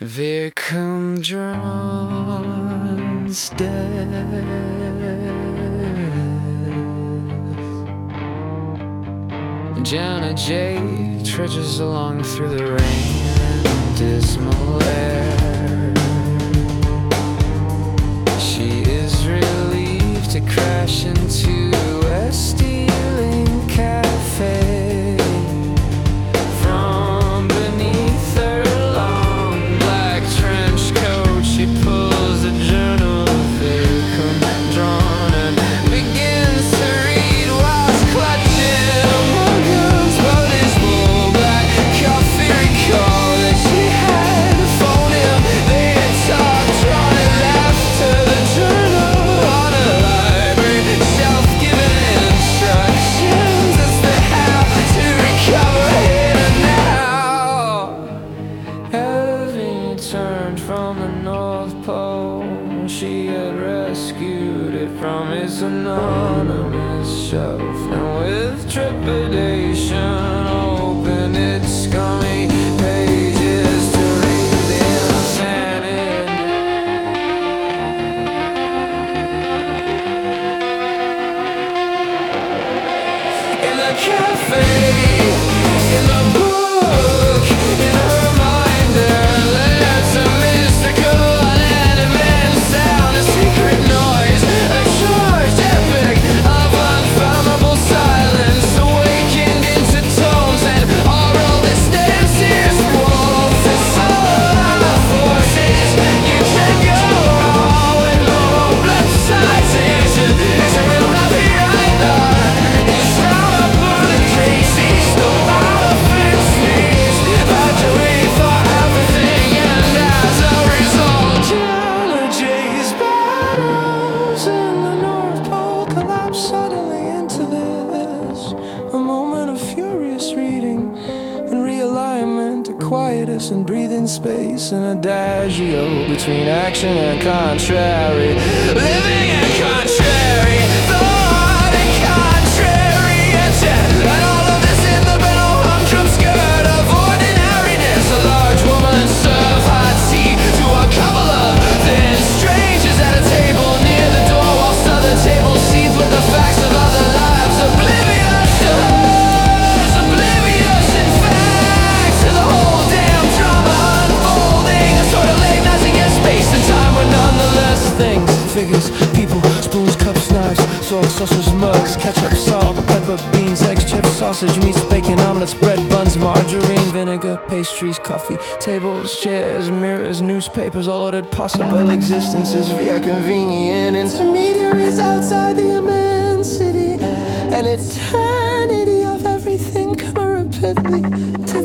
There come John's death. Janet J. trudges along through the rain and dismal air. She is relieved to crash into a stealing cafe. From beneath her long black trench coat, she pulls the journal vacant drawn and begins to read whilst clutching among guns. But this bull black coffee recall that she had to phone him. They had talked, drawn and laughed to the journal on a library shelf, giving instructions as to how to recover it. And now, having turned from the North Pole, she had rescued it from its anonymous shelf, and with trepidation opened its scummy pages to read the insanity. In the cafe, in the book, in her mind there lives a mystical unanimated sound, a secret noise, a charged epic of unfathomable silence, awakened into tones and oral distances. Wolf is all the forces. You can go wrong with no blood citation. It's a real happy either. It's from up on the Casey's, no matter fences. Factory for everything, and as a result, geology's battles in the North Pole collapse suddenly into this. A moment of furious reading and realignment to quiet us and breathe in space, an adagio between action and contrary, living and contrary thought and contrary intent, and all of this in the middle humdrum skirt of ordinariness. A large woman serve hot tea to a couple of thin strangers at a table near the door, whilst other tables seethe with the facts of other lives, oblivious to hers, oblivious in fact to the whole damn drama unfolding. A sort of agonizing in space and time, where nonetheless things, figures, people, spoons, cups, knives, salt, saucers, mugs, ketchup, salt, pepper, beans, eggs, chips, sausage, meats, bacon, omelets, bread, buns, margarine, vinegar, pastries, coffee, tables, chairs, mirrors, newspapers, all ordered possible existences via convenient intermediaries outside the immensity and eternity of everything come rapidly to